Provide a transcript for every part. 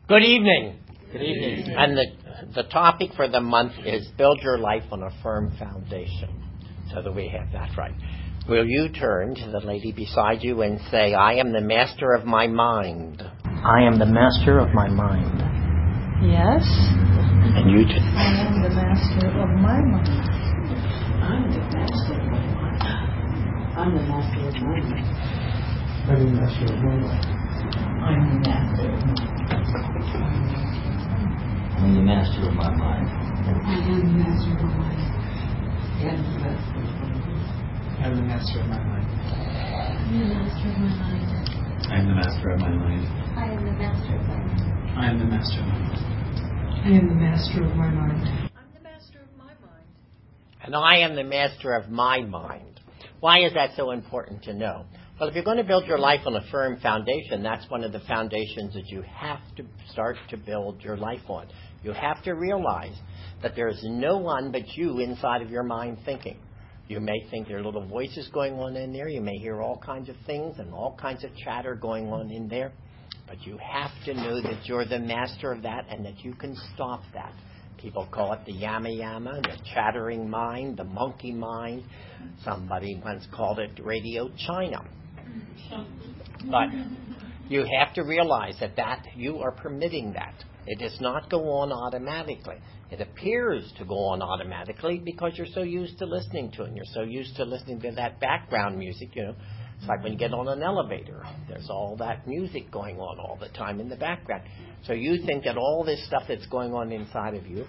Good evening. Good evening. And the topic for the month is build your life on a firm foundation. So that we have that right. Will you turn to the lady beside you and say, I am the master of my mind? I am the master of my mind. Yes. And you I am the master of my mind. I'm the master of my mind. I'm the master of my mind. I'm the master of my mind. I'm the master of my mind. I'm the master of my mind. I am the master of my mind. I'm the master of my mind. I am the master of my mind. I am the master of my mind. I am the master of my mind. I am the master of my mind. I'm the master of my mind. And I am the master of my mind. Why is that so important to know? Well, if you're going to build your life on a firm foundation, that's one of the foundations that you have to start to build your life on. You have to realize that there's no one but you inside of your mind thinking. You may think there are little voices going on in there. You may hear all kinds of things and all kinds of chatter going on in there. But you have to know that you're the master of that and that you can stop that. People call it the yama yama, the chattering mind, the monkey mind. Somebody once called it Radio China. But you have to realize that you are permitting that. It does not go on automatically. It appears to go on automatically because you're so used to listening to it. And you're so used to listening to that background music, It's like when you get on an elevator. There's all that music going on all the time in the background. So you think that all this stuff that's going on inside of you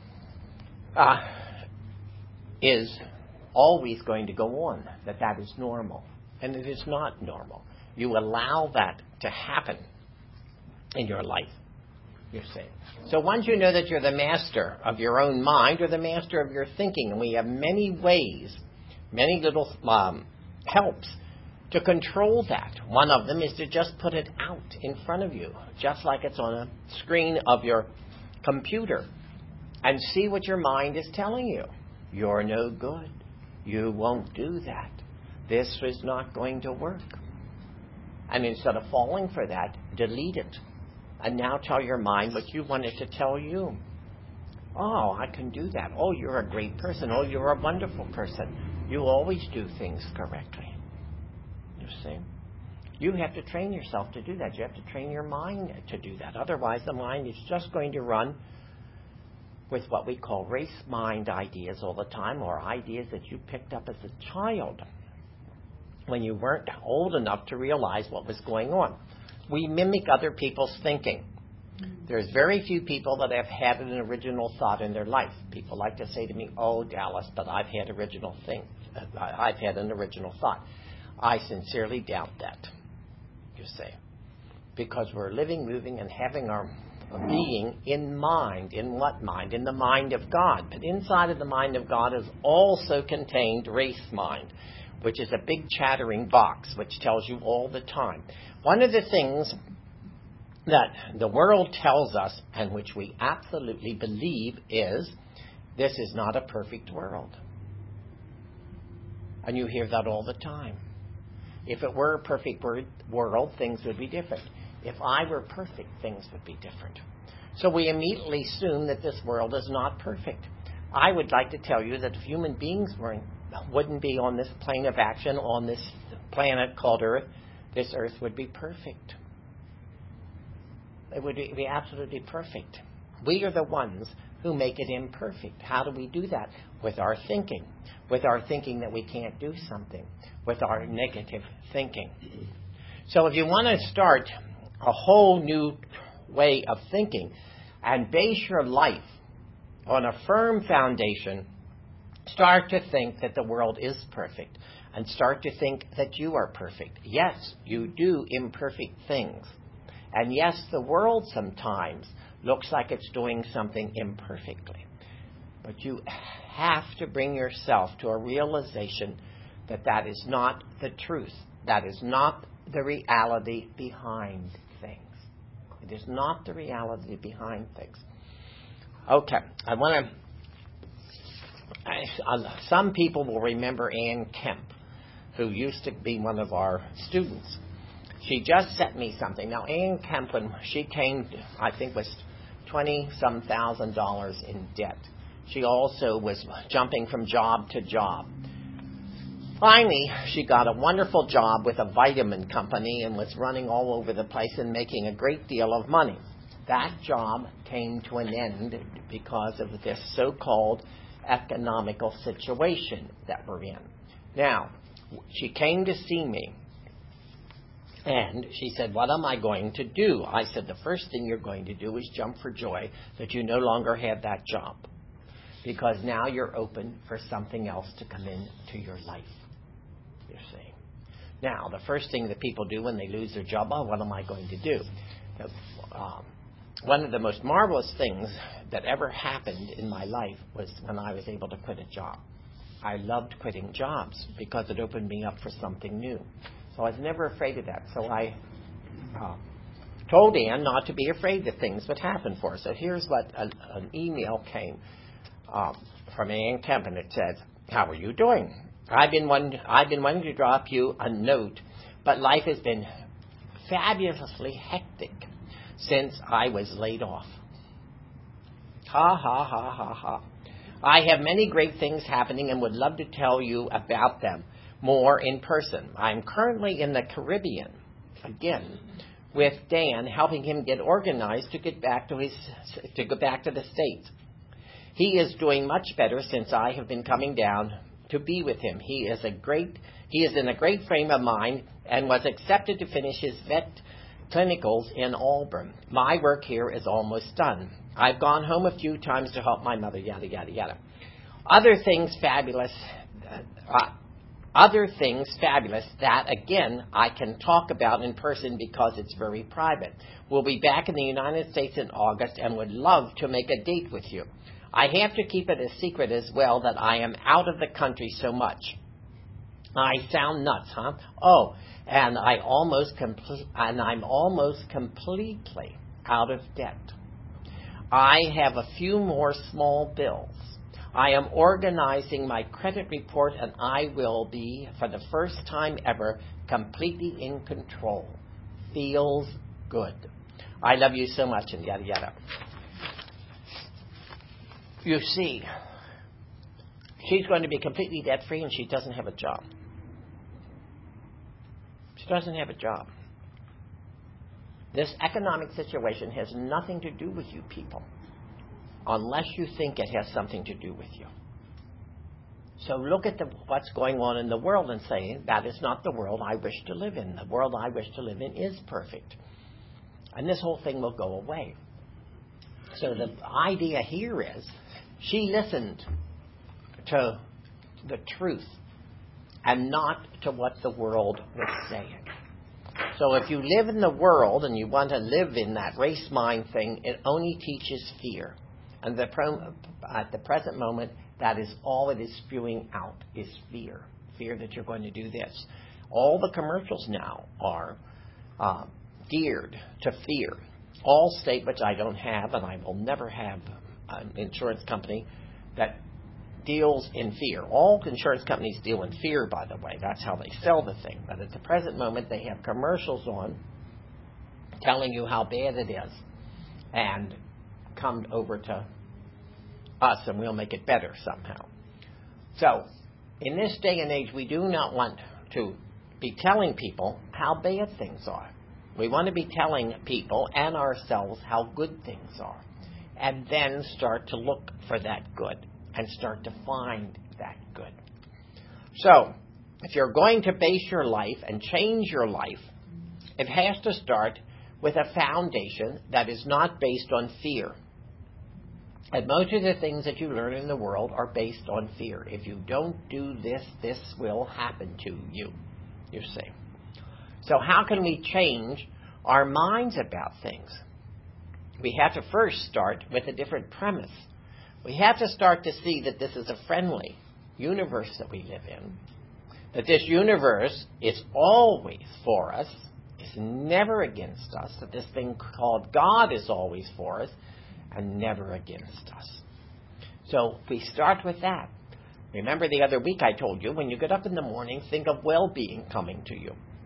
is always going to go on, that is normal. And it is not normal. You allow that to happen in your life, you see. So once you know that you're the master of your own mind or the master of your thinking, and we have many ways, many little helps to control that. One of them is to just put it out in front of you, just like it's on a screen of your computer, and see what your mind is telling you. You're no good. You won't do that. This is not going to work. And instead of falling for that, delete it. And now tell your mind what you want it to tell you. Oh, I can do that. Oh, you're a great person. Oh, you're a wonderful person. You always do things correctly. You see? You have to train yourself to do that. You have to train your mind to do that. Otherwise, the mind is just going to run with what we call race mind ideas all the time, or ideas that you picked up as a child when you weren't old enough to realize what was going on. We mimic other people's thinking. There's very few people that have had an original thought in their life. People like to say to me, oh, Dallas, but I've had an original thought. I sincerely doubt that, you say, because we're living, moving, and having our being in mind. In what mind? In the mind of God. But inside of the mind of God is also contained race mind, which is a big chattering box which tells you all the time. One of the things that the world tells us, and which we absolutely believe, is this is not a perfect world. And you hear that all the time. If it were a perfect world, things would be different. If I were perfect, things would be different. So we immediately assume that this world is not perfect. I would like to tell you that if human beings wouldn't be on this plane of action, on this planet called Earth, this Earth would be perfect. It would be absolutely perfect. We are the ones who make it imperfect. How do we do that? With our thinking. With our thinking that we can't do something. With our negative thinking. So if you want to start a whole new way of thinking and base your life on a firm foundation, start to think that the world is perfect and start to think that you are perfect. Yes, you do imperfect things. And yes, the world sometimes looks like it's doing something imperfectly. But you have to bring yourself to a realization that that is not the truth. That is not the reality behind things. It is not the reality behind things. Okay, I want to... some people will remember Ann Kemp, who used to be one of our students. she just sent me something. Now, Ann Kemp, when she came, I think was $20-some thousand in debt. She also was jumping from job to job. Finally, she got a wonderful job with a vitamin company and was running all over the place and making a great deal of money. That job came to an end because of this so-called economical situation that we're in. Now, she came to see me, and she said, what am I going to do? I said, the first thing you're going to do is jump for joy that you no longer have that job, because now you're open for something else to come into your life, you see. Now, the first thing that people do when they lose their job, what am I going to do? One of the most marvelous things that ever happened in my life was when I was able to quit a job. I loved quitting jobs because it opened me up for something new. So I was never afraid of that. So I told Ann not to be afraid that things would happen for her. So here's what an email came from Ann Kemp, and it said, how are you doing? I've been wanting to drop you a note, but life has been fabulously hectic since I was laid off. Ha, ha, ha, ha, ha. I have many great things happening and would love to tell you about them more in person. I'm currently in the Caribbean, again, with Dan, helping him get organized to go back to the States. He is doing much better since I have been coming down to be with him. He is in a great frame of mind and was accepted to finish his vet clinicals in Auburn. My work here is almost done. I've gone home a few times to help my mother, yada, yada, yada. Other things fabulous that, again, I can talk about in person because it's very private. We'll be back in the United States in August and would love to make a date with you. I have to keep it a secret as well that I am out of the country so much. I sound nuts, huh? Oh, and I'm almost completely out of debt. I have a few more small bills. I am organizing my credit report, and I will be, for the first time ever, completely in control. Feels good. I love you so much, and yada, yada. You see, she's going to be completely debt-free, and she doesn't have a job. She doesn't have a job. This economic situation has nothing to do with you people, unless you think it has something to do with you. So look at what's going on in the world and say, that is not the world I wish to live in. The world I wish to live in is perfect. And this whole thing will go away. So the idea here is, she listened to the truth and not to what the world was saying. So if you live in the world and you want to live in that race mind thing, it only teaches fear. And at the present moment, that is all it is spewing out is fear. Fear that you're going to do this. All the commercials now are geared to fear. Allstate, which I don't have, and I will never have an insurance company that deals in fear. All insurance companies deal in fear, by the way. That's how they sell the thing. But at the present moment, they have commercials on telling you how bad it is. And come over to us and we'll make it better somehow. So, in this day and age, we do not want to be telling people how bad things are. We want to be telling people and ourselves how good things are. And then start to look for that good. And start to find that good. So, if you're going to base your life and change your life, it has to start with a foundation that is not based on fear. And most of the things that you learn in the world are based on fear. If you don't do this, this will happen to you, you see. So how can we change our minds about things? We have to first start with a different premise. We have to start to see that this is a friendly universe that we live in. That this universe is always for us. It's never against us. That this thing called God is always for us and never against us. So we start with that. Remember the other week I told you, when you get up in the morning, think of well-being coming to you.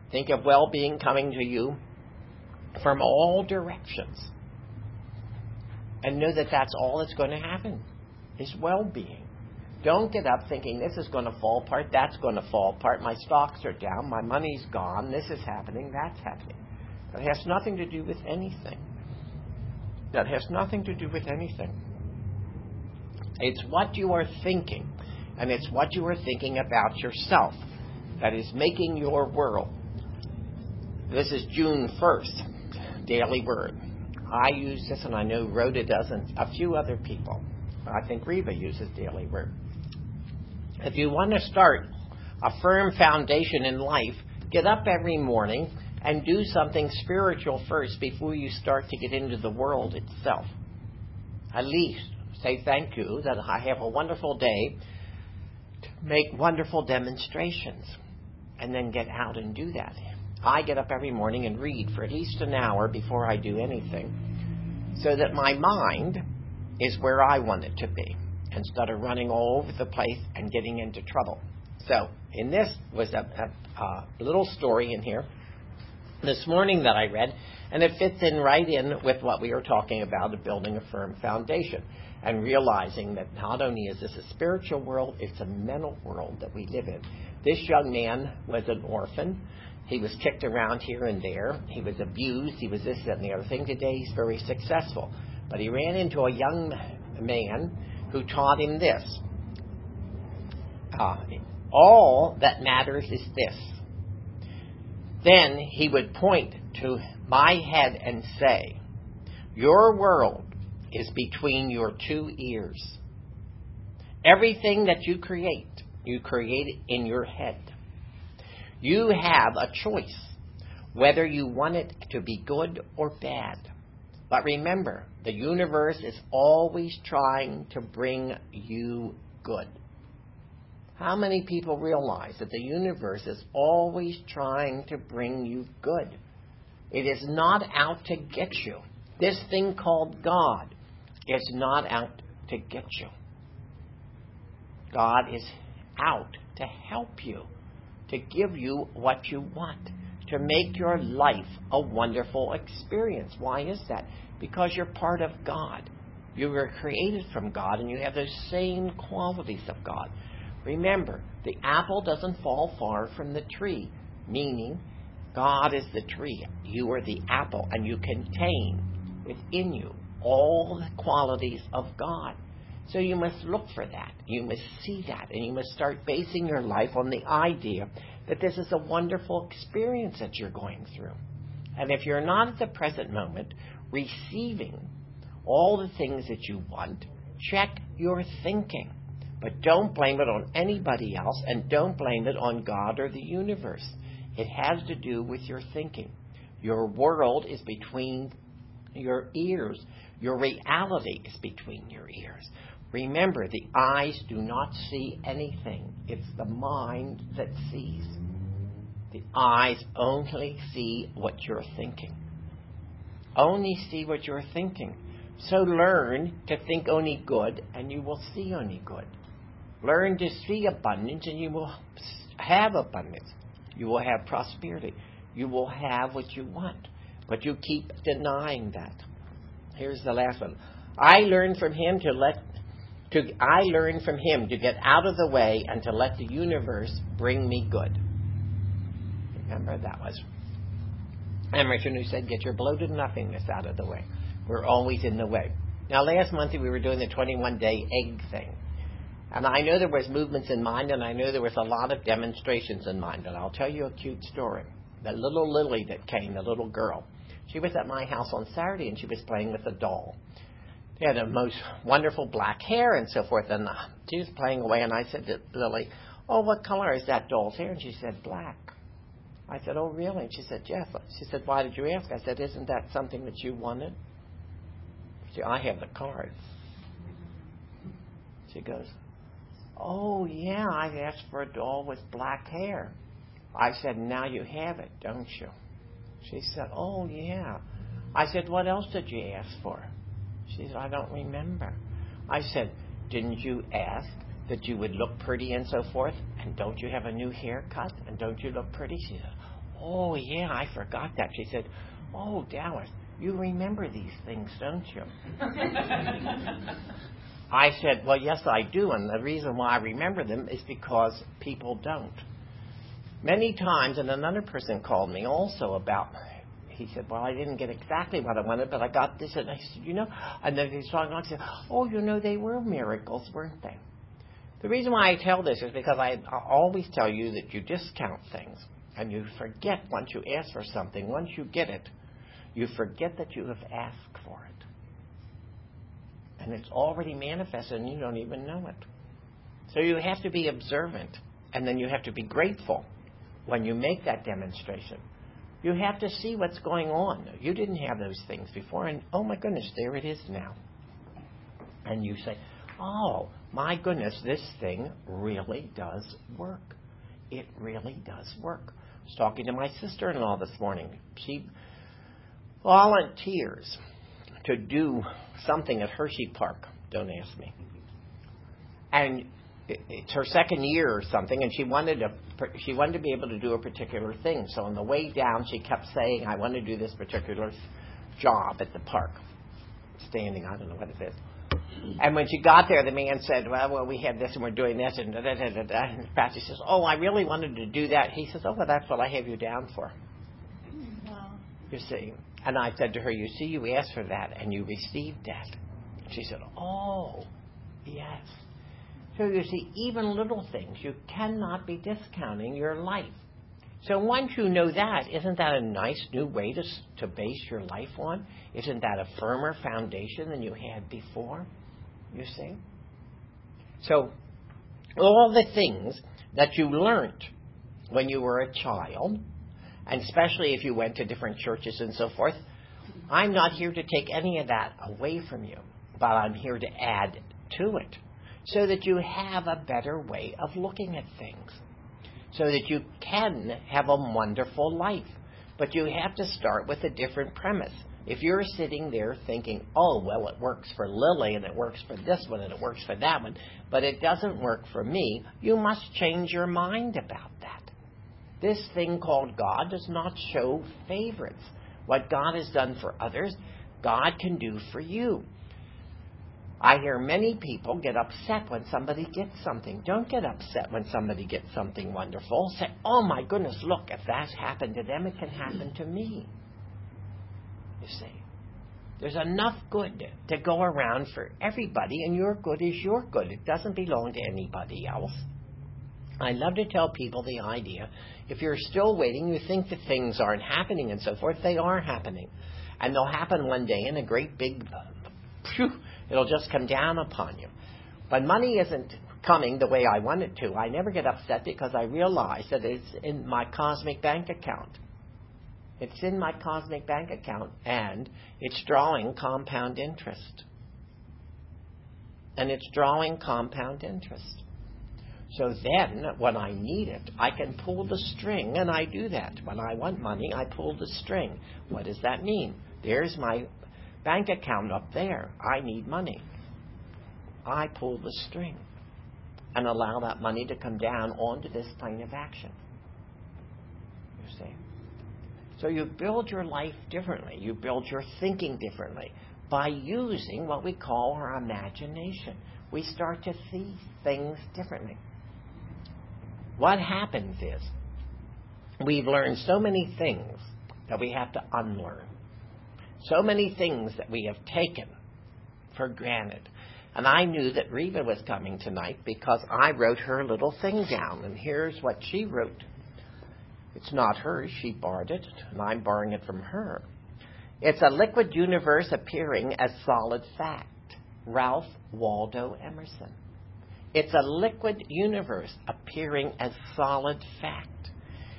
Think of well-being coming to you from all directions. And know that that's all that's going to happen, is well-being. Don't get up thinking this is going to fall apart, that's going to fall apart, my stocks are down, my money's gone, this is happening, that's happening. That has nothing to do with anything. That has nothing to do with anything. It's what you are thinking, and it's what you are thinking about yourself that is making your world. This is June 1st, Daily Word. I use this, and I know Rhoda does, and a few other people. I think Reva uses Daily Word. If you want to start a firm foundation in life, get up every morning and do something spiritual first before you start to get into the world itself. At least say thank you that I have a wonderful day to make wonderful demonstrations, and then get out and do that. I get up every morning and read for at least an hour before I do anything, so that my mind is where I want it to be, instead of running all over the place and getting into trouble. So, in this was a little story in here this morning that I read, and it fits in right in with what we were talking about, of building a firm foundation, and realizing that not only is this a spiritual world, it's a mental world that we live in. This young man was an orphan. He was kicked around here and there. He was abused. He was this, that, and the other thing. Today he's very successful. But he ran into a young man who taught him this. All that matters is this. Then he would point to my head and say, your world is between your two ears. Everything that you create it in your head. You have a choice whether you want it to be good or bad. But remember, the universe is always trying to bring you good. How many people realize that the universe is always trying to bring you good? It is not out to get you. This thing called God is not out to get you. God is out to help you, to give you what you want, to make your life a wonderful experience. Why is that? Because you're part of God. You were created from God, and you have those same qualities of God. Remember, the apple doesn't fall far from the tree, meaning God is the tree. You are the apple, and you contain within you all the qualities of God. So you must look for that. You must see that, and you must start basing your life on the idea that this is a wonderful experience that you're going through. And if you're not at the present moment receiving all the things that you want, check your thinking. But don't blame it on anybody else, and don't blame it on God or the universe. It has to do with your thinking. Your world is between your ears. Your reality is between your ears. Remember, the eyes do not see anything. It's the mind that sees. The eyes only see what you're thinking. Only see what you're thinking. So learn to think only good, and you will see only good. Learn to see abundance, and you will have abundance. You will have prosperity. You will have what you want. But you keep denying that. Here's the last one. I learned from him to get out of the way and to let the universe bring me good. Remember, that was Emerson who said, get your bloated nothingness out of the way. We're always in the way. Now, last month we were doing the 21-day egg thing. And I know there was movements in mind, and I know there was a lot of demonstrations in mind. And I'll tell you a cute story. The little Lily that came, the little girl, she was at my house on Saturday, and she was playing with a doll. She had the most wonderful black hair and so forth, and she was playing away, and I said to Lily, oh, what color is that doll's hair? And she said, black. I said, oh, really? And she said, yes. She said, why did you ask? I said, isn't that something that you wanted? She said, I have the card. She goes, oh, yeah, I asked for a doll with black hair. I said, now you have it, don't you? She said, oh, yeah. I said, what else did you ask for? She said, I don't remember. I said, didn't you ask that you would look pretty and so forth? And don't you have a new haircut? And don't you look pretty? She said, "Oh, yeah, I forgot that." She said, "Oh, Dallas, you remember these things, don't you?" I said, "Well, yes, I do, and the reason why I remember them is because people don't." Many times, and another person called me also about, he said, "Well, I didn't get exactly what I wanted, but I got this." And I said, and then he's talking, I said, "Oh, they were miracles, weren't they?" The reason why I tell this is because I always tell you that you discount things, and you forget once you ask for something, once you get it, you forget that you have asked for it. And it's already manifested and you don't even know it. So you have to be observant, and then you have to be grateful when you make that demonstration. You have to see what's going on. You didn't have those things before, and oh my goodness, there it is now. And you say, "Oh my goodness, this thing really does work. It really does work." I was talking to my sister-in-law this morning. She volunteers to do something at Hershey Park. Don't ask me. And it's her second year or something, and she wanted to be able to do a particular thing. So on the way down, she kept saying, "I want to do this particular job at the park." Standing, I don't know what it is. And when she got there, the man said, well, we have this and we're doing this, and da-da-da-da-da. And Patsy says, "Oh, I really wanted to do that." He says, "Oh, well, that's what I have you down for." Wow. You see. And I said to her, "You see, you asked for that, and you received that." She said, "Oh, yes." So you see, even little things, you cannot be discounting your life. So once you know that, isn't that a nice new way to base your life on? Isn't that a firmer foundation than you had before? You see? So all the things that you learned when you were a child, and especially if you went to different churches and so forth, I'm not here to take any of that away from you, but I'm here to add to it so that you have a better way of looking at things, so that you can have a wonderful life. But you have to start with a different premise. If you're sitting there thinking, "Oh, well, it works for Lily, and it works for this one, and it works for that one, but it doesn't work for me," you must change your mind about that. This thing called God does not show favorites. What God has done for others, God can do for you. I hear many people get upset when somebody gets something. Don't get upset when somebody gets something wonderful. Say, "Oh my goodness, look, if that's happened to them, it can happen to me." You see, there's enough good to go around for everybody, and your good is your good. It doesn't belong to anybody else. I love to tell people the idea, if you're still waiting, you think that things aren't happening and so forth, they are happening. And they'll happen one day in a great big, it'll just come down upon you. But money isn't coming the way I want it to. I never get upset because I realize that it's in my cosmic bank account. It's in my cosmic bank account, and it's drawing compound interest. And it's drawing compound interest. So then, when I need it, I can pull the string, and I do that. When I want money, I pull the string. What does that mean? There's my bank account up there. I need money. I pull the string and allow that money to come down onto this plane of action. You see? So you build your life differently. You build your thinking differently by using what we call our imagination. We start to see things differently. What happens is we've learned so many things that we have to unlearn. So many things that we have taken for granted. And I knew that Reva was coming tonight because I wrote her little thing down. And here's what she wrote. It's not hers. She borrowed it, and I'm borrowing it from her. It's a liquid universe appearing as solid fact. Ralph Waldo Emerson. It's a liquid universe appearing as solid fact.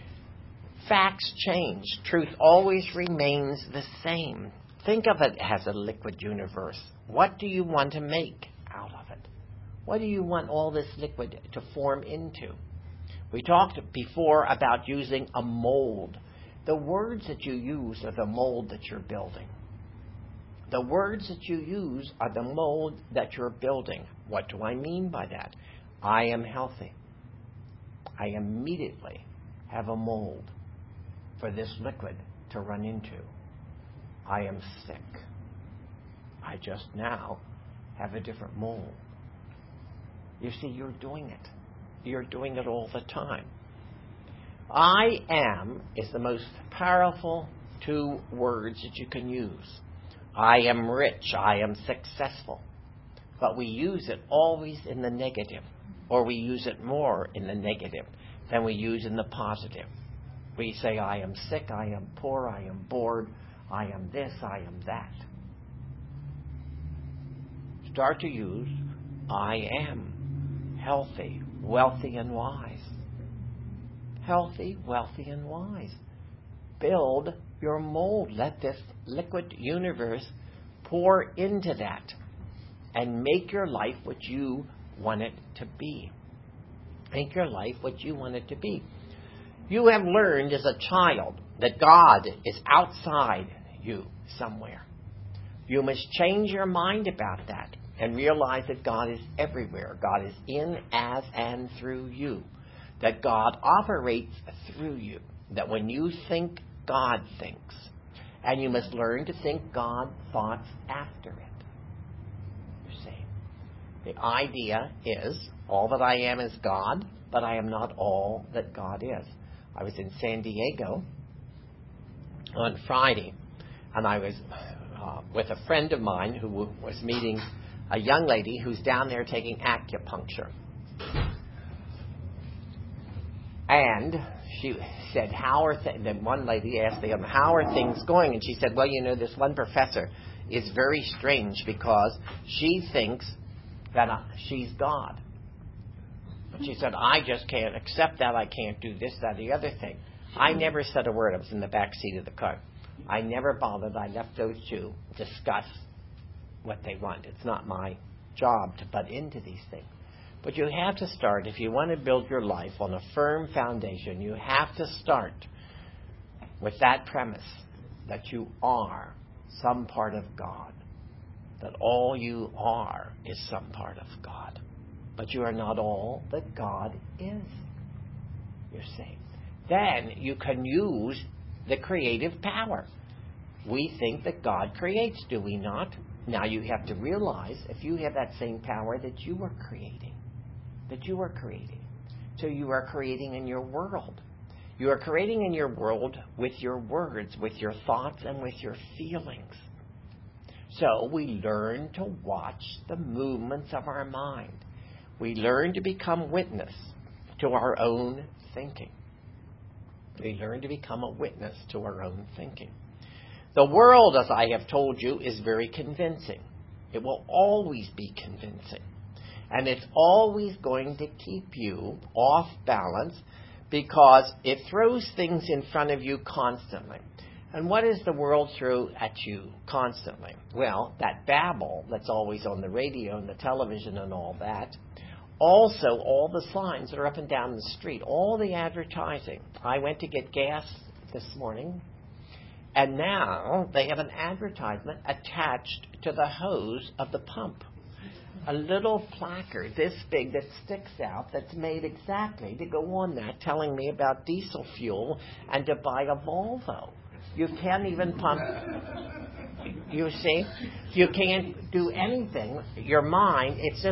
Facts change. Truth always remains the same. Think of it as a liquid universe. What do you want to make out of it? What do you want all this liquid to form into? We talked before about using a mold. The words that you use are the mold that you're building. The words that you use are the mold that you're building. What do I mean by that? I am healthy. I immediately have a mold. for this liquid to run into. I am sick. I just now have a different mold. You see, you're doing it. You're doing it all the time. I am is the most powerful two words that you can use. I am rich. I am successful. But we use it always in the negative, or we use it more in the negative than we use in the positive. We say, I am sick, I am poor, I am bored, I am this, I am that. Start to use, I am healthy, wealthy, and wise. Healthy, wealthy, and wise. Build your mold. Let this liquid universe pour into that and make your life what you want it to be. Make your life what you want it to be. You have learned as a child that God is outside you somewhere. You must change your mind about that and realize that God is everywhere. God is in, as, and through you. That God operates through you. That when you think, God thinks. And you must learn to think God thoughts after it. You see. The idea is, all that I am is God, but I am not all that God is. I was in San Diego on Friday, and I was with a friend of mine who was meeting a young lady who's down there taking acupuncture. And she said, then one lady asked them, how are things going? And she said, well, you know, this one professor is very strange because she thinks that she's God. But she said, I just can't accept that. I can't do this, that, the other thing. I never said a word. I was in the back seat of the car. I never bothered. I left those two discuss what they want. It's not my job to butt into these things. But you have to start, if you want to build your life on a firm foundation, you have to start with that premise that you are some part of God. That all you are is some part of God. But you are not all that God is. You see. Then you can use the creative power. We think that God creates, do we not? Now you have to realize, if you have that same power, that you are creating. That you are creating. So you are creating in your world. You are creating in your world with your words, with your thoughts, and with your feelings. So we learn to watch the movements of our mind. We learn to become witness to our own thinking. We learn to become a witness to our own thinking. The world, as I have told you, is very convincing. It will always be convincing. And it's always going to keep you off balance because it throws things in front of you constantly. And what does the world throw at you constantly? Well, that babble that's always on the radio and the television and all that. Also, all the signs that are up and down the street, all the advertising. I went to get gas this morning, and now they have an advertisement attached to the hose of the pump. A little placard this big that sticks out that's made exactly to go on that, telling me about diesel fuel and to buy a Volvo. You can't even pump. You see? You can't do anything. Your mind is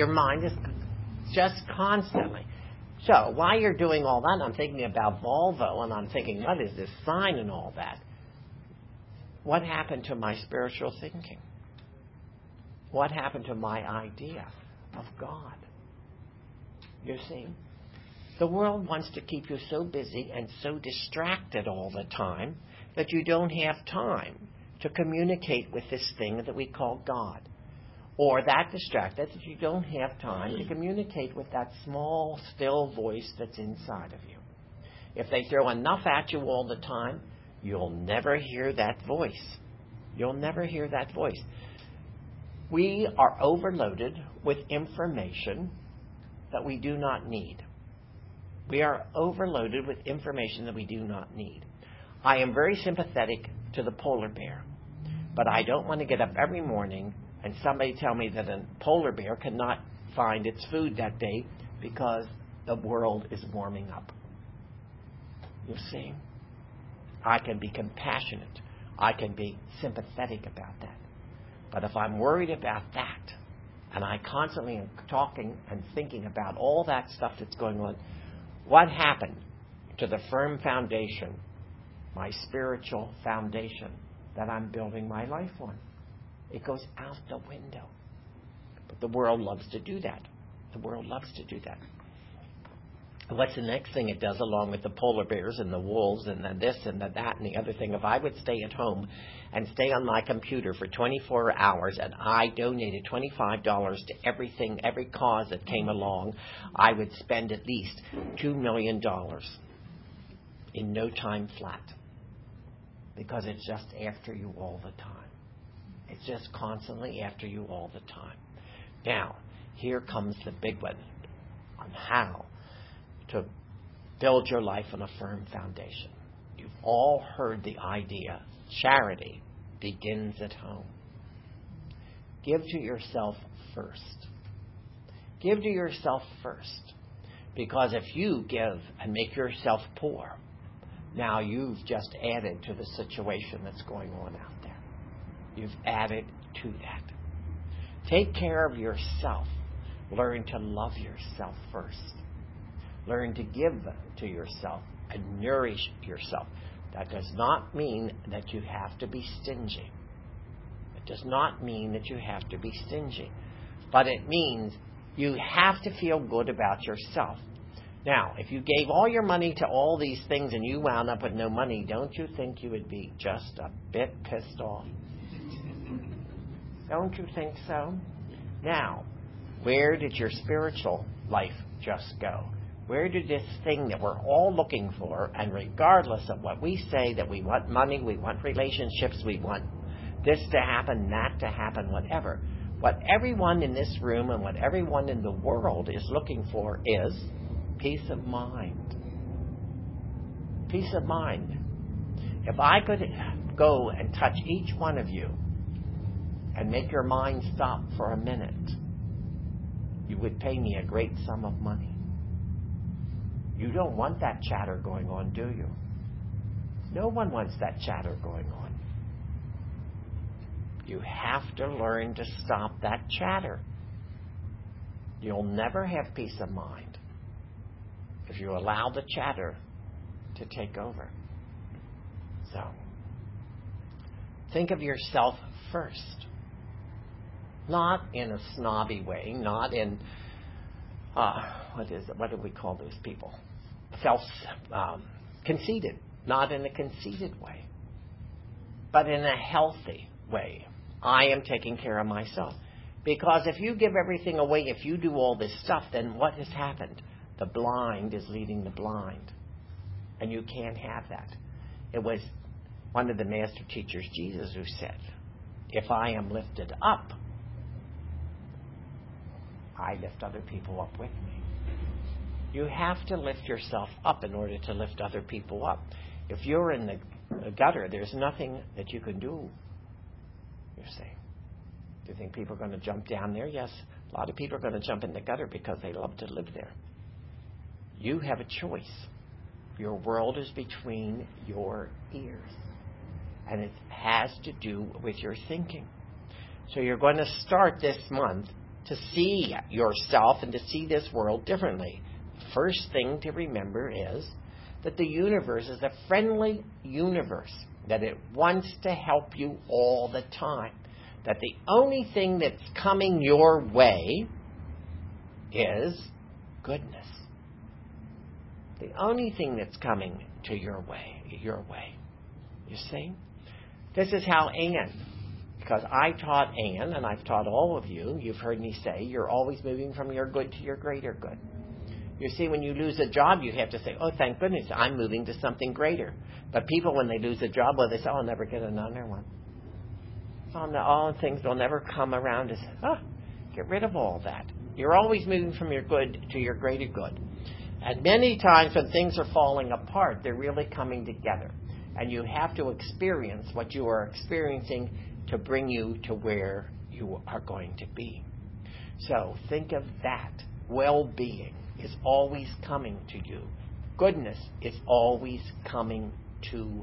just constantly. So while you're doing all that, I'm thinking about Volvo, and I'm thinking, what is this sign and all that? What happened to my spiritual thinking? What happened to my idea of God? You see? The world wants to keep you so busy and so distracted all the time that you don't have time to communicate with this thing that we call God. Or that distracted that you don't have time to communicate with that small, still voice that's inside of you. If they throw enough at you all the time, you'll never hear that voice. You'll never hear that voice. We are overloaded with information that we do not need. We are overloaded with information that we do not need. I am very sympathetic to the polar bear, but I don't want to get up every morning and somebody tell me that a polar bear cannot find its food that day because the world is warming up. You see? I can be compassionate. I can be sympathetic about that. But if I'm worried about that, and I constantly am talking and thinking about all that stuff that's going on, what happened to the firm foundation, my spiritual foundation that I'm building my life on? It goes out the window. But the world loves to do that. The world loves to do that. What's the next thing it does, along with the polar bears and the wolves and the this and the that and the other thing? If I would stay at home and stay on my computer for 24 hours and I donated $25 to everything, every cause that came along, I would spend at least $2 million in no time flat. Because it's just after you all the time. It's just constantly after you all the time. Now, here comes the big one on how to build your life on a firm foundation. You've all heard the idea, charity begins at home. Give to yourself first. Give to yourself first. Because if you give and make yourself poor, now you've just added to the situation that's going on out there. You've added to that. Take care of yourself. Learn to love yourself first. Learn to give to yourself and nourish yourself. That does not mean that you have to be stingy. It does not mean that you have to be stingy. But it means you have to feel good about yourself. Now, if you gave all your money to all these things and you wound up with no money, don't you think you would be just a bit pissed off? Don't you think so? Now, where did your spiritual life just go? Where did this thing that we're all looking for, and regardless of what we say, that we want money, we want relationships, we want this to happen, that to happen, whatever. What everyone in this room and what everyone in the world is looking for is peace of mind. Peace of mind. If I could go and touch each one of you and make your mind stop for a minute, you would pay me a great sum of money. You don't want that chatter going on, do you? No one wants that chatter going on. You have to learn to stop that chatter. You'll never have peace of mind if you allow the chatter to take over. So, think of yourself first. Not in a snobby way, not in, what do we call those people? Conceited. Not in a conceited way, but in a healthy way. I am taking care of myself. Because if you give everything away, if you do all this stuff, then what has happened? The blind is leading the blind. And you can't have that. It was one of the master teachers, Jesus, who said, if I am lifted up, I lift other people up with me. You have to lift yourself up in order to lift other people up. If you're in the gutter, there's nothing that you can do. You see. Do you think people are going to jump down there? Yes. A lot of people are going to jump in the gutter because they love to live there. You have a choice. Your world is between your ears. And it has to do with your thinking. So you're going to start this month to see yourself and to see this world differently. First thing to remember is that the universe is a friendly universe, that it wants to help you all the time, that the only thing that's coming your way is goodness. The only thing that's coming to your way. You see? This is how Anne, because I taught Anne, and I've taught all of you, you've heard me say, you're always moving from your good to your greater good. You see, when you lose a job, you have to say, oh, thank goodness, I'm moving to something greater. But people, when they lose a job, well, they say, I'll never get another one. Oh, no, all things will never come around as, get rid of all that. You're always moving from your good to your greater good. And many times when things are falling apart, they're really coming together. And you have to experience what you are experiencing to bring you to where you are going to be. So think of that. Well-being is always coming to you. Goodness is always coming to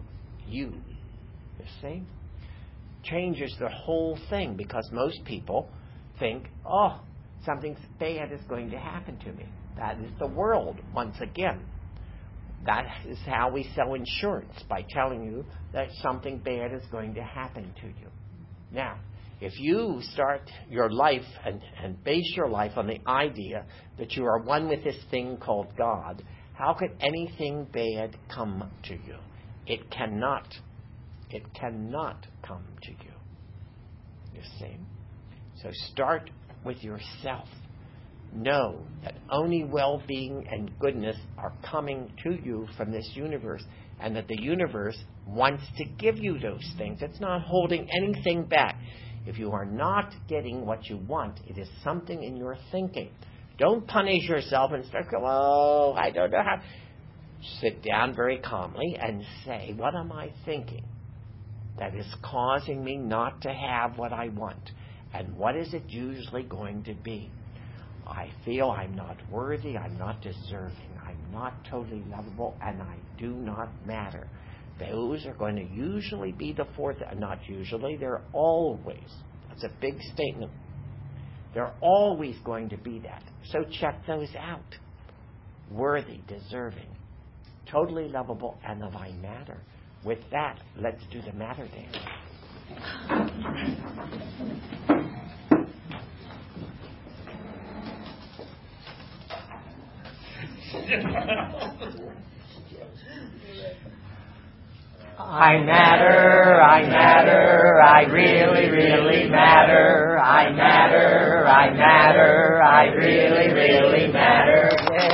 you. You see? Changes the whole thing, because most people think, oh, something bad is going to happen to me. That is the world, once again. That is how we sell insurance, by telling you that something bad is going to happen to you. Now, if you start your life and base your life on the idea that you are one with this thing called God, how could anything bad come to you? It cannot. It cannot come to you. You see? So start with yourself. Know that only well-being and goodness are coming to you from this universe, and that the universe wants to give you those things. It's not holding anything back. If you are not getting what you want, it is something in your thinking. Don't punish yourself and start going, oh, I don't know how. Sit down very calmly and say, what am I thinking that is causing me not to have what I want? And what is it usually going to be? I feel I'm not worthy, I'm not deserving, I'm not totally lovable, and I do not matter. Those are going to usually be the fourth, not usually, they're always. That's a big statement. They're always going to be that. So check those out. Worthy, deserving, totally lovable, and that I matter. With that, let's do the matter dance. I matter, I really, really matter. I matter, I really, really matter.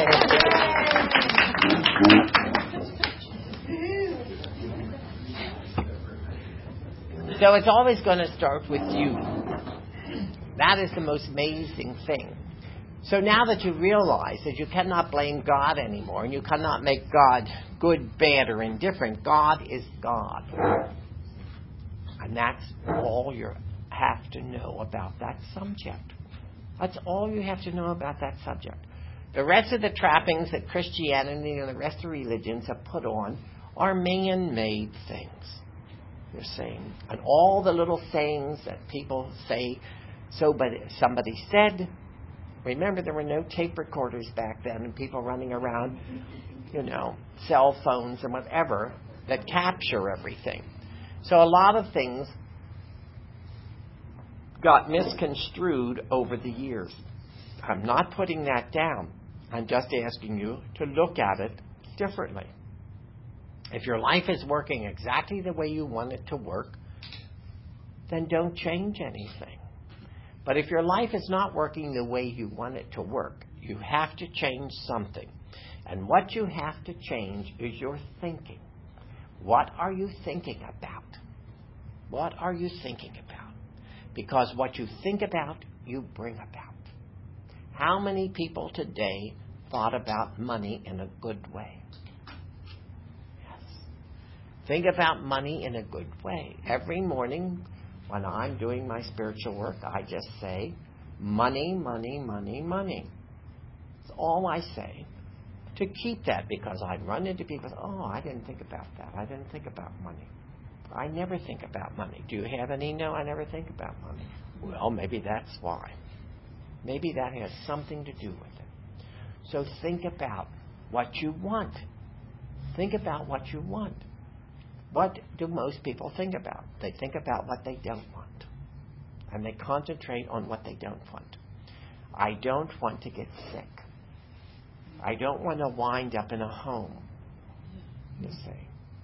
So it's always going to start with you. That is the most amazing thing. So now that you realize that you cannot blame God anymore, and you cannot make God good, bad, or indifferent, God is God. And that's all you have to know about that subject. That's all you have to know about that subject. The rest of the trappings that Christianity and the rest of the religions have put on are man-made things. You're saying, and all the little sayings that people say, so but somebody said. Remember, there were no tape recorders back then, and people running around, cell phones and whatever that capture everything. So a lot of things got misconstrued over the years. I'm not putting that down. I'm just asking you to look at it differently. If your life is working exactly the way you want it to work, then don't change anything. But if your life is not working the way you want it to work, you have to change something. And what you have to change is your thinking. What are you thinking about? What are you thinking about? Because what you think about, you bring about. How many people today thought about money in a good way? Yes. Think about money in a good way. Every morning, when I'm doing my spiritual work, I just say, money, money, money, money. That's all I say. To keep that, because I run into people, oh, I didn't think about that. I didn't think about money. I never think about money. Do you have any? No, I never think about money. Well, maybe that's why. Maybe that has something to do with it. So think about what you want. Think about what you want. What do most people think about? They think about what they don't want. And they concentrate on what they don't want. I don't want to get sick. I don't want to wind up in a home, you see.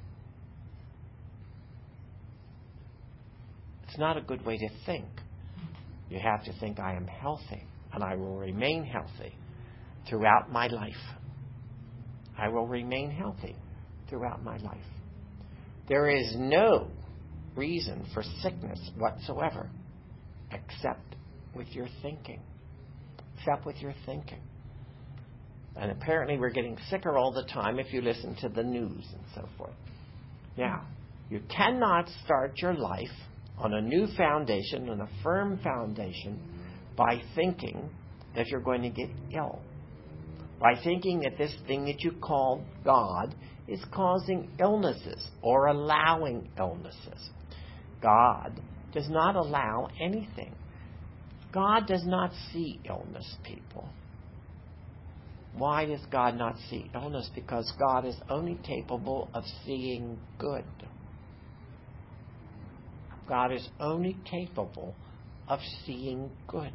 It's not a good way to think. You have to think, I am healthy, and I will remain healthy throughout my life. I will remain healthy throughout my life. There is no reason for sickness whatsoever except with your thinking. Except with your thinking. And apparently we're getting sicker all the time if you listen to the news and so forth. Now, you cannot start your life on a new foundation, on a firm foundation, by thinking that you're going to get ill. By thinking that this thing that you call God is causing illnesses or allowing illnesses. God does not allow anything. God does not see illness, people. Why does God not see illness? Because God is only capable of seeing good. God is only capable of seeing good.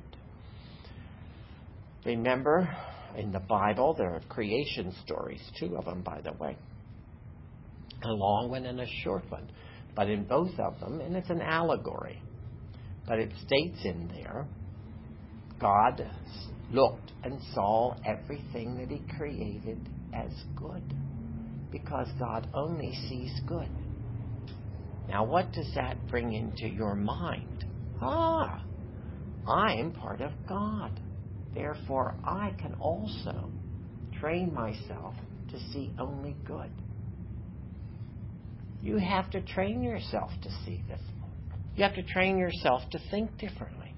Remember, in the Bible, there are creation stories, 2 of them, by the way. A long one and a short one. But in both of them, and it's an allegory, but it states in there, God looked and saw everything that He created as good, because God only sees good. Now, what does that bring into your mind? I am part of God. Therefore, I can also train myself to see only good. You have to train yourself to see this. You have to train yourself to think differently.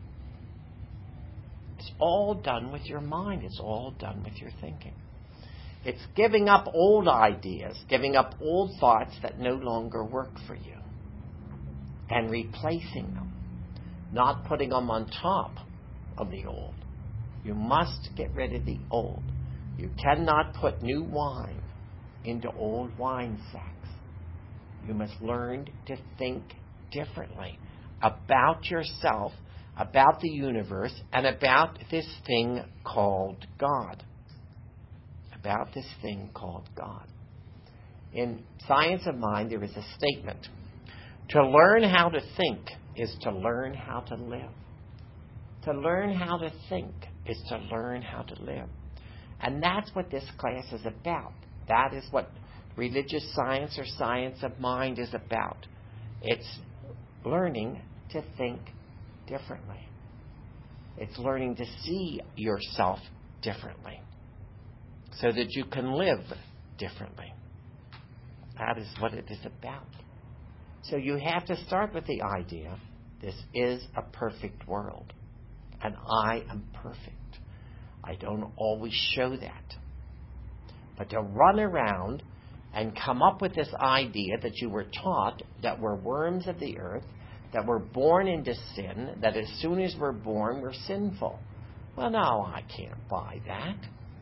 It's all done with your mind. It's all done with your thinking. It's giving up old ideas, giving up old thoughts that no longer work for you, and replacing them, not putting them on top of the old. You must get rid of the old. You cannot put new wine into old wine sacks. You must learn to think differently about yourself, about the universe, and about this thing called God. About this thing called God. In Science of Mind, there is a statement. To learn how to think is to learn how to live. To learn how to think is to learn how to live. And that's what this class is about. That is what religious science or science of mind is about. It's learning to think differently. It's learning to see yourself differently so that you can live differently. That is what it is about. So you have to start with the idea, this is a perfect world, and I am perfect. I don't always show that. But to run around and come up with this idea that you were taught that we're worms of the earth, that we're born into sin, that as soon as we're born, we're sinful. Well, no, I can't buy that.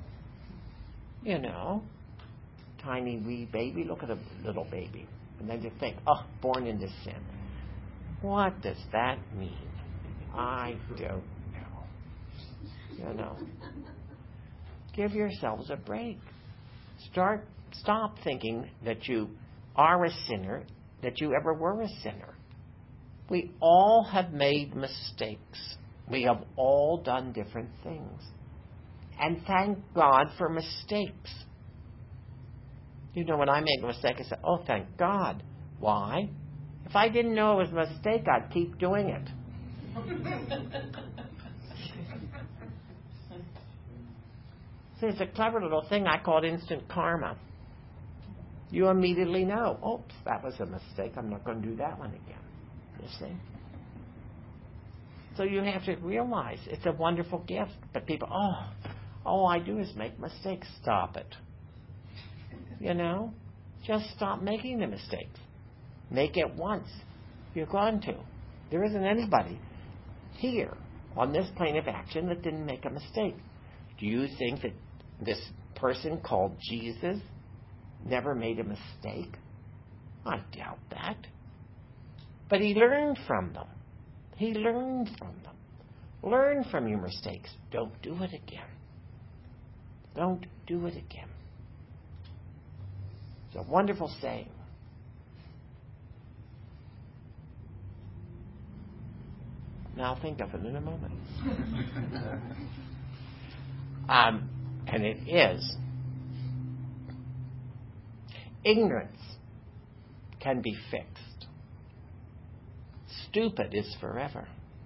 You know, tiny wee baby, look at a little baby. And then you think, born into sin. What does that mean? I don't know. You know. Give yourselves a break. Stop thinking that you are a sinner, that you ever were a sinner. We all have made mistakes. We have all done different things. And thank God for mistakes. You know, when I make a mistake, I say, thank God. Why? If I didn't know it was a mistake, I'd keep doing it. See, it's a clever little thing. I call it instant karma. You immediately know, oops, that was a mistake. I'm not going to do that one again. You see? So you have to realize it's a wonderful gift. But people, all I do is make mistakes. Stop it. You know? Just stop making the mistakes. Make it once. You're going to. There isn't anybody here on this plane of action that didn't make a mistake. Do you think that this person called Jesus never made a mistake? I doubt that. But he learned from them. He learned from them. Learn from your mistakes. Don't do it again. Don't do it again. It's a wonderful saying. Now I'll think of it in a moment. And it is. Ignorance can be fixed. Stupid is forever.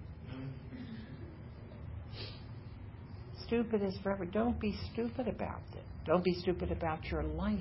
Stupid is forever. Don't be stupid about it. Don't be stupid about your life.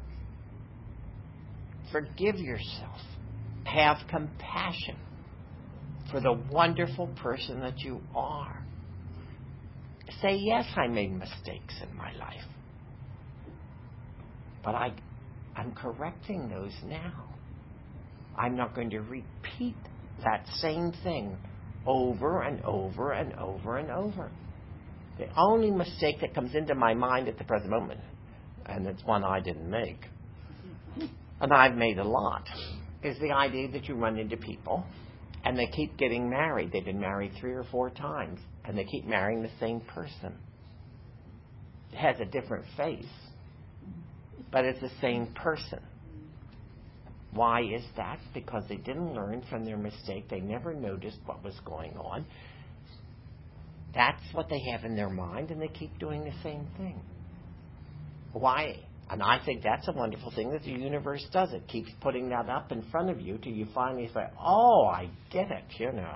Forgive yourself. Have compassion for the wonderful person that you are. Say, yes, I made mistakes in my life. But I'm correcting those now. I'm not going to repeat that same thing over and over and over and over. The only mistake that comes into my mind at the present moment, and it's one I didn't make, and I've made a lot, is the idea that you run into people and they keep getting married. They've been married 3 or 4 times, and they keep marrying the same person. It has a different face, but it's the same person. Why is that? Because they didn't learn from their mistake. They never noticed what was going on. That's what they have in their mind, and they keep doing the same thing. Why? And I think that's a wonderful thing that the universe does. It keeps putting that up in front of you till you finally say, oh, I get it,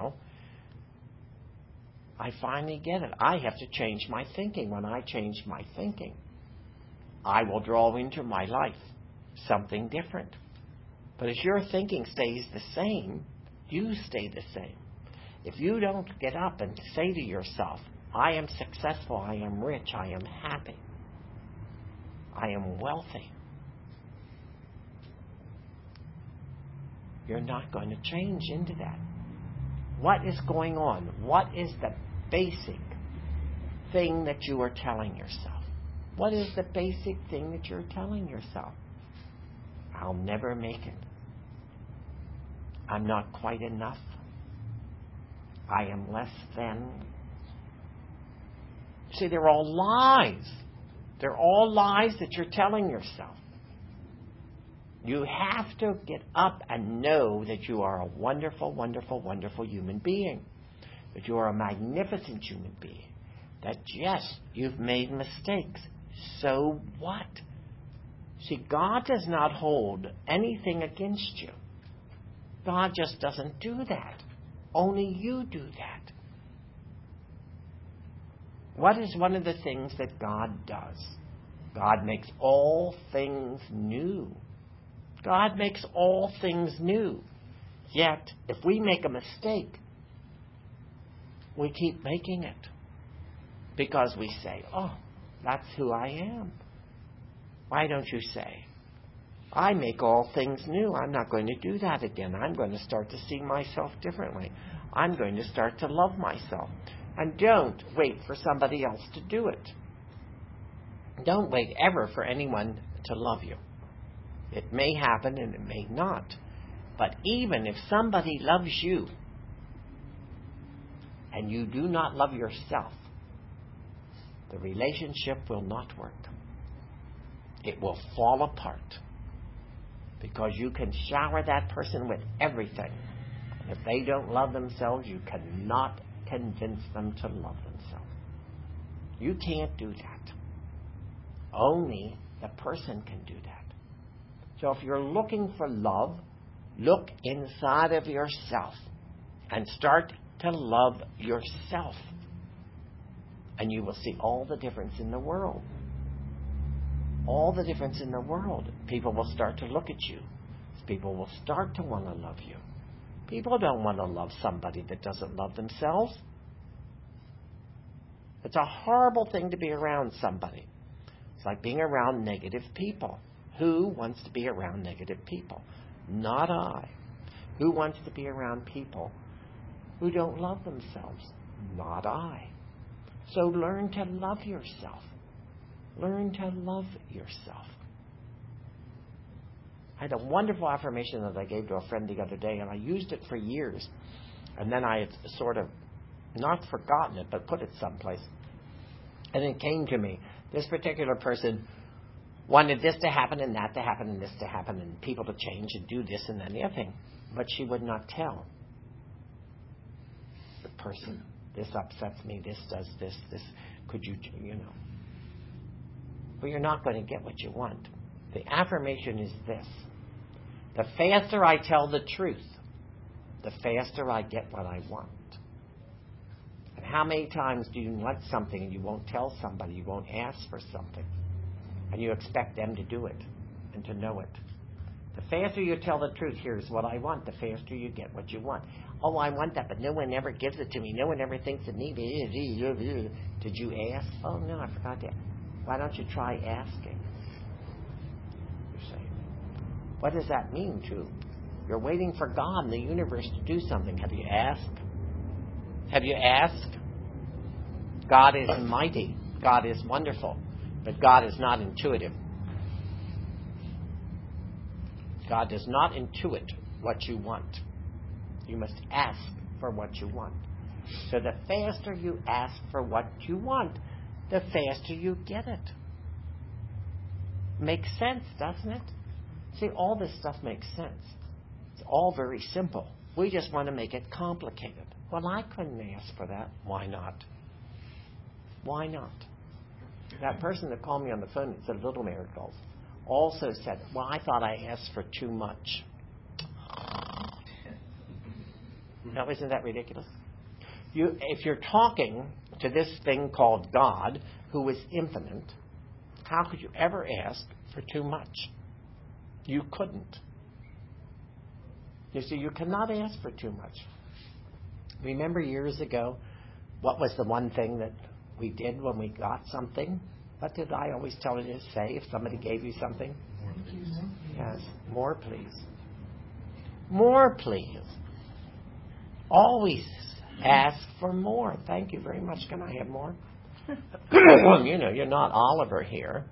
I finally get it. I have to change my thinking. When I change my thinking, I will draw into my life something different. But if your thinking stays the same, you stay the same. If you don't get up and say to yourself, I am successful, I am rich, I am happy, I am wealthy, you're not going to change into that. What is going on? What is the basic thing that you are telling yourself? What is the basic thing that you're telling yourself? I'll never make it. I'm not quite enough. I am less than. See, they're all lies. They're all lies that you're telling yourself. You have to get up and know that you are a wonderful, wonderful, wonderful human being. That you are a magnificent human being. That, yes, you've made mistakes. So what? See, God does not hold anything against you. God just doesn't do that. Only you do that. What is one of the things that God does? God makes all things new. God makes all things new. Yet, if we make a mistake, we keep making it. Because we say, oh, that's who I am. Why don't you say, I make all things new. I'm not going to do that again. I'm going to start to see myself differently. I'm going to start to love myself. And don't wait for somebody else to do it. Don't wait ever for anyone to love you. It may happen and it may not. But even if somebody loves you and you do not love yourself, the relationship will not work. It will fall apart. Because you can shower that person with everything. If they don't love themselves, you cannot convince them to love themselves. You can't do that. Only the person can do that. So if you're looking for love, look inside of yourself and start to love yourself. And you will see all the difference in the world. All the difference in the world. People will start to look at you. People will start to want to love you. People don't want to love somebody that doesn't love themselves. It's a horrible thing to be around somebody. It's like being around negative people. Who wants to be around negative people? Not I. Who wants to be around people who don't love themselves? Not I. So learn to love yourself. Learn to love yourself. I had a wonderful affirmation that I gave to a friend the other day, and I used it for years. And then I had sort of not forgotten it, but put it someplace. And it came to me. This particular person wanted this to happen and that to happen and this to happen and people to change and do this and then the other thing. But she would not tell the person, this upsets me, this does this, could you. Well, you're not going to get what you want. The affirmation is this. The faster I tell the truth, the faster I get what I want. And how many times do you want something and you won't tell somebody, you won't ask for something, and you expect them to do it and to know it? The faster you tell the truth, here's what I want, the faster you get what you want. Oh, I want that, but no one ever gives it to me. No one ever thinks of me. Did you ask? Oh, no, I forgot to ask. Why don't you try asking? You say, What does that mean, too? You're waiting for God and the universe to do something. Have you asked? Have you asked? God is mighty. God is wonderful. But God is not intuitive. God does not intuit what you want. You must ask for what you want. So the faster you ask for what you want, the faster you get it. Makes sense, doesn't it? See, all this stuff makes sense. It's all very simple. We just want to make it complicated. Well, I couldn't ask for that. Why not? Why not? That person that called me on the phone that said Little Miracles also said, well, I thought I asked for too much. Now, isn't that ridiculous? If you're talking to this thing called God, who is infinite, how could you ever ask for too much? You couldn't. You see, you cannot ask for too much. Remember years ago, what was the one thing that we did when we got something? What did I always tell you to say if somebody gave you something? Yes, more please. More please. Always ask for more. Thank you very much. Can I have more? You know, you're not Oliver here.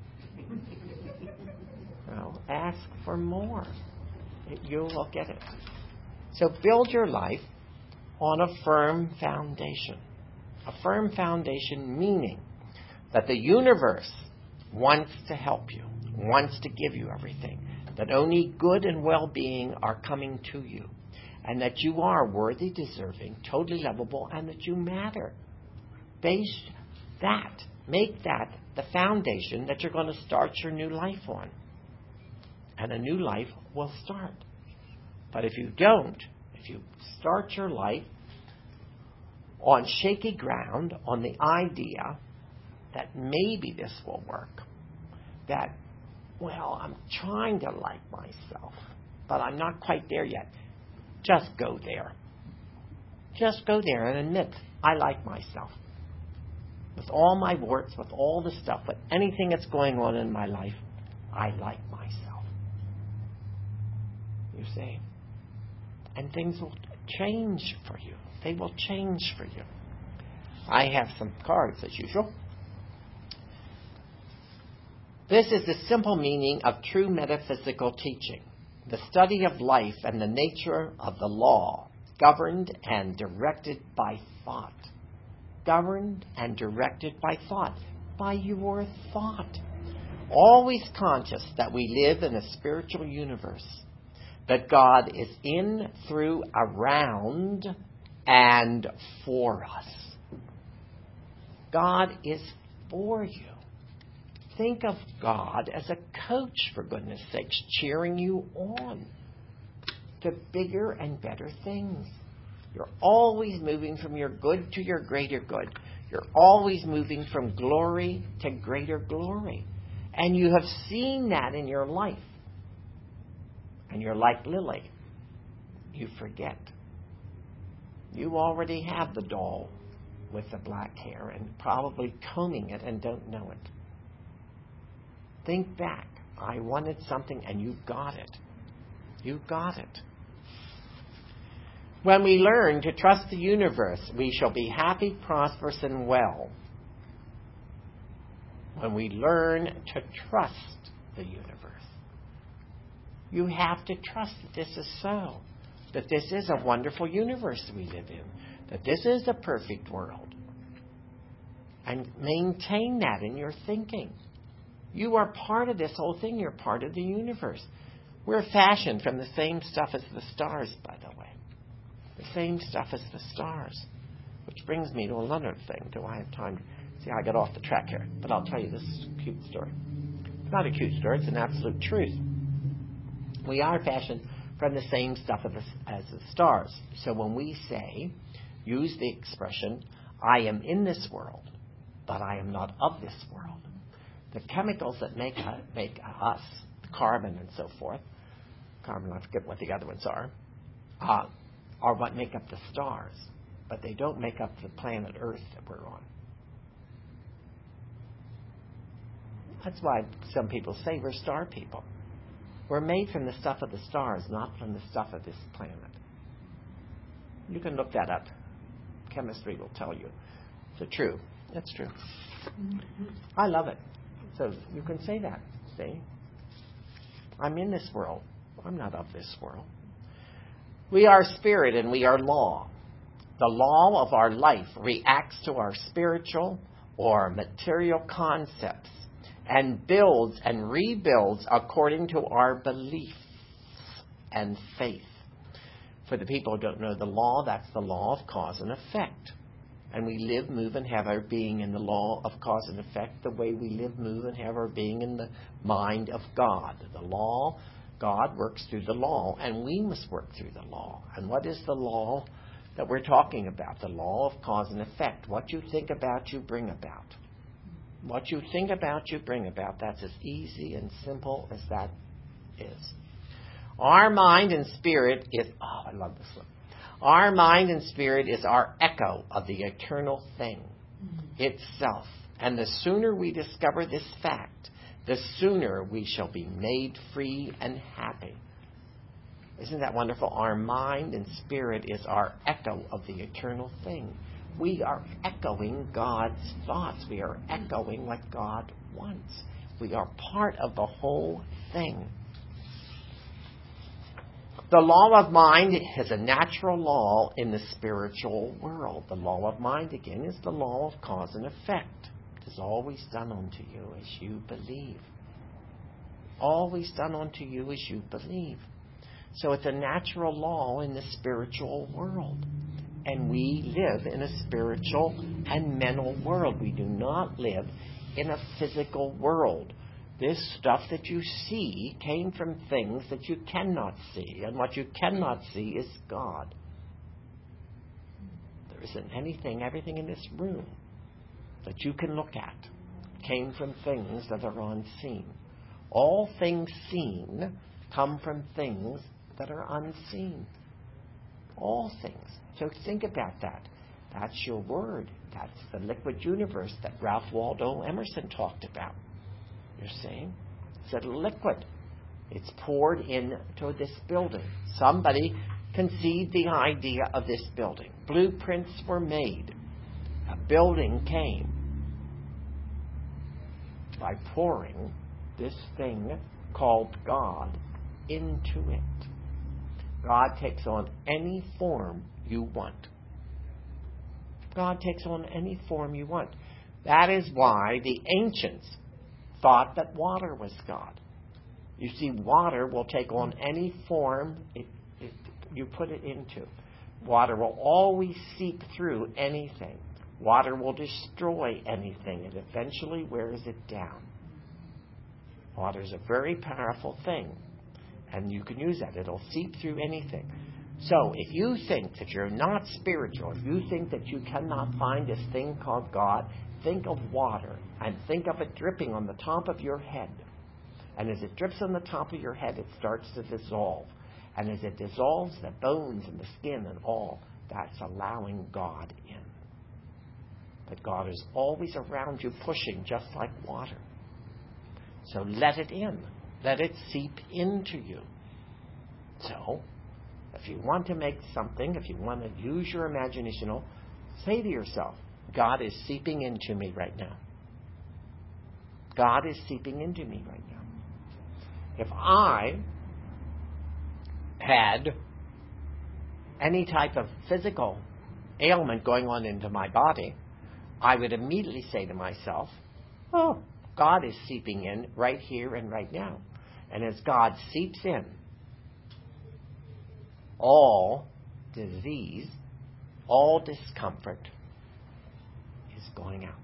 No, ask for more. You will get it. So build your life on a firm foundation. A firm foundation meaning that the universe wants to help you, wants to give you everything, that only good and well-being are coming to you, and that you are worthy, deserving, totally lovable, and that you matter. Make that the foundation that you're going to start your new life on. And a new life will start. But if you don't, if you start your life on shaky ground, on the idea that maybe this will work, that, well, I'm trying to like myself, but I'm not quite there yet, just go there. Just go there and admit, I like myself. With all my warts, with all the stuff, with anything that's going on in my life, I like myself. You see? And things will change for you. They will change for you. I have some cards as usual. This is the simple meaning of true metaphysical teaching. The study of life and the nature of the law, governed and directed by thought. Governed and directed by thought. By your thought. Always conscious that we live in a spiritual universe. That God is in, through, around, and for us. God is for you. Think of God as a coach, for goodness sakes, cheering you on to bigger and better things. You're always moving from your good to your greater good. You're always moving from glory to greater glory. And you have seen that in your life. And you're like Lily. You forget. You already have the doll with the black hair and probably combing it and don't know it. Think back. I wanted something and you got it. You got it. When we learn to trust the universe, we shall be happy, prosperous, and well. When we learn to trust the universe. You have to trust that this is so. That this is a wonderful universe we live in. That this is a perfect world. And maintain that in your thinking. You are part of this whole thing. You're part of the universe. We're fashioned from the same stuff as the stars, by the way. The same stuff as the stars. Which brings me to another thing. Do I have time? See, I got off the track here. But I'll tell you this cute story. It's not a cute story. It's an absolute truth. We are fashioned from the same stuff as the stars. So when we say, use the expression, I am in this world, but I am not of this world. The chemicals that make us, carbon and so forth, carbon, I forget what the other ones are what make up the stars. But they don't make up the planet Earth that we're on. That's why some people say we're star people. We're made from the stuff of the stars, not from the stuff of this planet. You can look that up. Chemistry will tell you. So true. That's true. I love it. So you can say that. See? I'm in this world. I'm not of this world. We are spirit and we are law. The law of our life reacts to our spiritual or material concepts and builds and rebuilds according to our beliefs and faith. For the people who don't know the law, that's the law of cause and effect. And we live, move, and have our being in the law of cause and effect the way we live, move, and have our being in the mind of God. The law, God works through the law, and we must work through the law. And what is the law that we're talking about? The law of cause and effect. What you think about, you bring about. What you think about, you bring about. That's as easy and simple as that is. Our mind and spirit is... Oh, I love this one. Our mind and spirit is our echo of the eternal thing itself. And the sooner we discover this fact, the sooner we shall be made free and happy. Isn't that wonderful? Our mind and spirit is our echo of the eternal thing. We are echoing God's thoughts. We are echoing what God wants. We are part of the whole thing. The law of mind is a natural law in the spiritual world. The law of mind, again, is the law of cause and effect. It is always done unto you as you believe. Always done unto you as you believe. So it's a natural law in the spiritual world. And we live in a spiritual and mental world. We do not live in a physical world. This stuff that you see came from things that you cannot see. And what you cannot see is God. There isn't everything in this room that you can look at came from things that are unseen. All things seen come from things that are unseen. All things. So think about that. That's your word. That's the liquid universe that Ralph Waldo Emerson talked about. You're saying? It's a liquid. It's poured into this building. Somebody conceived the idea of this building. Blueprints were made. A building came by pouring this thing called God into it. God takes on any form you want. God takes on any form you want. That is why the ancients thought that water was God. You see, water will take on any form you put it into. Water will always seep through anything. Water will destroy anything. It eventually wears it down. Water is a very powerful thing. And you can use that. It'll seep through anything. So if you think that you're not spiritual, if you think that you cannot find this thing called God, think of water and think of it dripping on the top of your head. And as it drips on the top of your head, it starts to dissolve. And as it dissolves, the bones and the skin and all, that's allowing God in. But God is always around you pushing just like water. So let it in. Let it seep into you. So, if you want to make something, if you want to use your imagination, say to yourself, God is seeping into me right now. God is seeping into me right now. If I had any type of physical ailment going on into my body, I would immediately say to myself, oh, God is seeping in right here and right now. And as God seeps in, all disease, all discomfort is going out.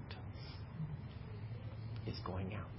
Is going out.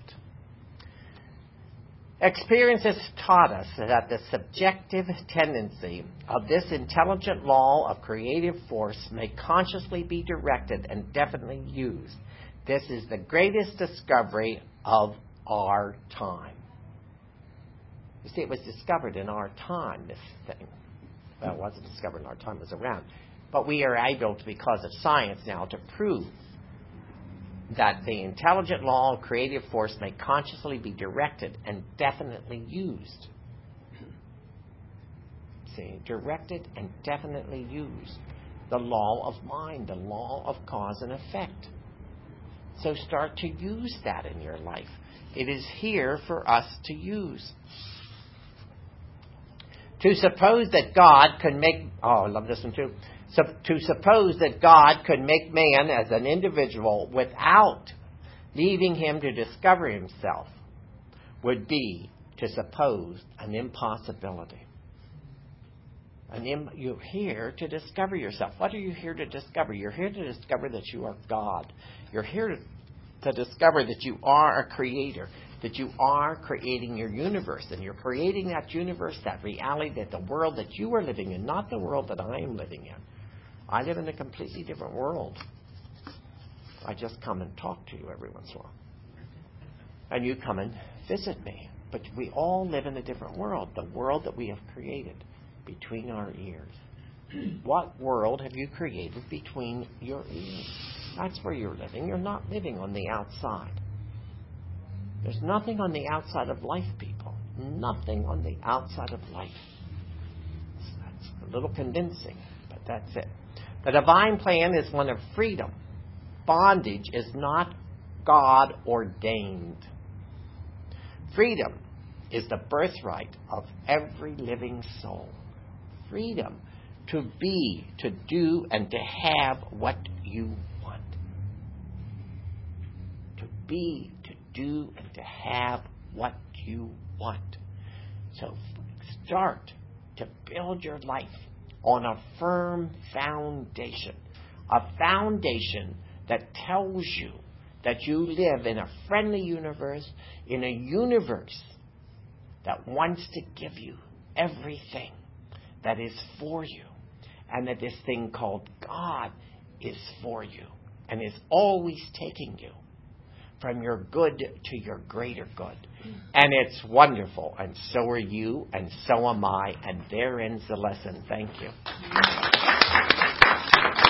Experience has taught us that the subjective tendency of this intelligent law of creative force may consciously be directed and definitely used. This is the greatest discovery of our time. You see, it was discovered in our time, this thing. Well, it wasn't discovered in our time, it was around. But we are able to, because of science now, to prove that the intelligent law of creative force may consciously be directed and definitely used. see, directed and definitely used. The law of mind, the law of cause and effect. So start to use that in your life. It is here for us to use. To suppose that God could make... Oh, I love this one too. To suppose that God could make man as an individual without leaving him to discover himself would be to suppose an impossibility. You're here to discover yourself. What are you here to discover? You're here to discover that you are God. You're here to discover that you are a creator, that you are creating your universe, and you're creating that universe, that reality, that the world that you are living in, not the world that I am living in. I live in a completely different world. I just come and talk to you every once in a while. And you come and visit me. But we all live in a different world, the world that we have created between our ears. What world have you created between your ears? That's where you're living. You're not living on the outside. There's nothing on the outside of life, people. Nothing on the outside of life. That's a little convincing, but that's it. The divine plan is one of freedom. Bondage is not God ordained. Freedom is the birthright of every living soul. Freedom to be, to do, and to have what you want. To be, to do, and to have what you want. So start to build your life on a firm foundation. A foundation that tells you that you live in a friendly universe, in a universe that wants to give you everything that is for you, and that this thing called God is for you and is always taking you from your good to your greater good. And it's wonderful, and so are you, and so am I, and there ends the lesson. Thank you.